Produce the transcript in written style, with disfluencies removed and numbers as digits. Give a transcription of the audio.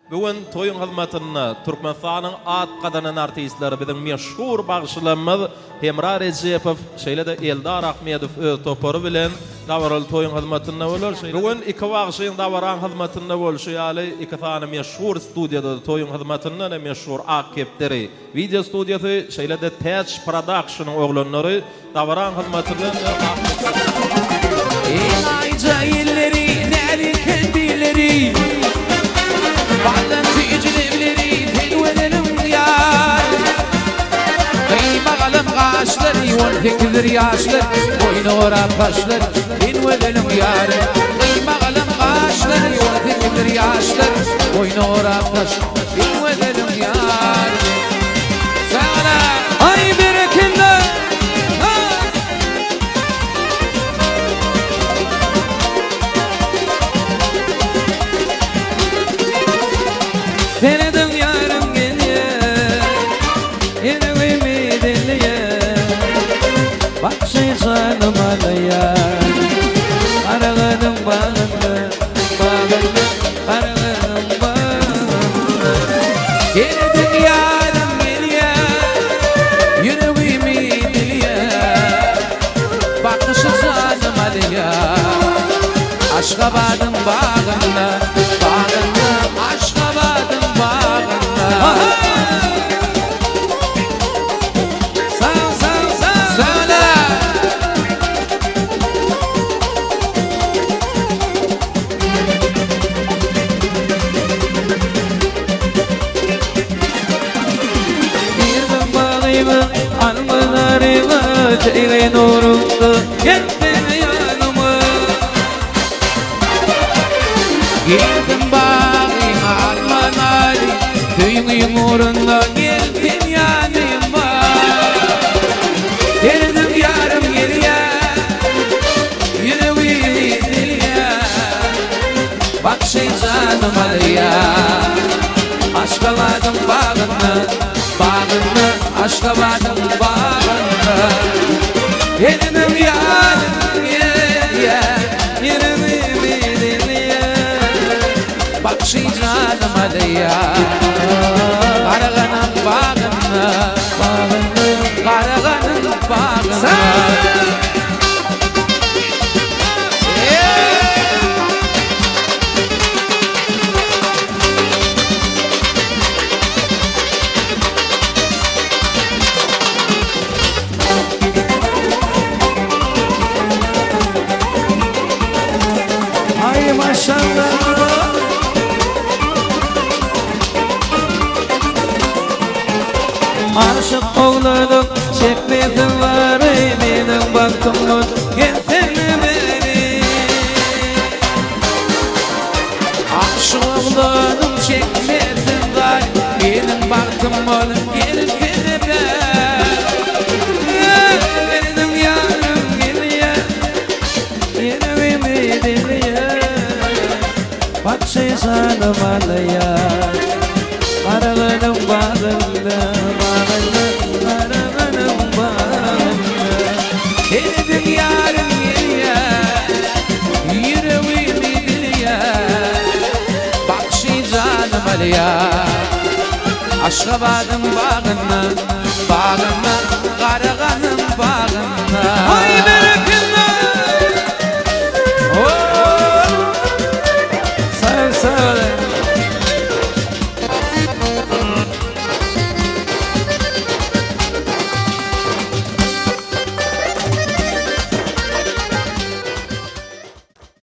Bugün toyun hizmetine Türkmenistan'ın at kadanan artistleri bizim meşhur bağışlanmaz Hemra Recepov şeýle de Eldar Ahmedov öz toporu bilen dawaral toyun hizmetine bolar. Bugün iki bağışyň dawaran hizmetine bolşy ýaly iki tane meşhur studiýada toyun hizmetine ne meşhur akepleri video studiýasy şeýle de Touch Production'ın oglanlary dawaran hizmetine Ayca illeri neri kendileri Bağlan tecrübeleri telvenelim yar Kıymagalım kaşları yol fikir yaşlar Boynu ora kaşlar telvenelim yar Kıymagalım kaşları yol fikir yaşlar Boynu ora kaşlar telvenelim yar Sana ay berekinde Denedim yarım geliyor Yine dinliyor Bak canım alıyor Arağının bağında Arağının bağında Denedim yarım geliyor Yüreğimi dinliyor Bak canım alıyor Aşkabat'ın bağında Aşkabat'ın Çeyle nurunda gittin yanıma Girdim bağıma almanali Köyün uğrunda gittin yanıma Geldim yarım geriye Yüreğimi diliye Bak canım alıyor Aşkabat'ın bağını Aşkabat'ın bağını Yerim yarım geriye Yüreğimi diliye Bak canım alıyor Karağının bağını Karağının bağını Ay maşallah Aşık oğlanım çekmedim var benim baktımın gittin beni Aşık oğlanım çekmedim var benim baktımın gittin beni Benim yarım geliyor Yüreğimi diliyor Bak canım alıyor Arağının bağında Arağının bağında Denedim yarım geliyor Yüreğimi diliyor Bak canım alıyor Aşkabat'ın bağına Karağının bağına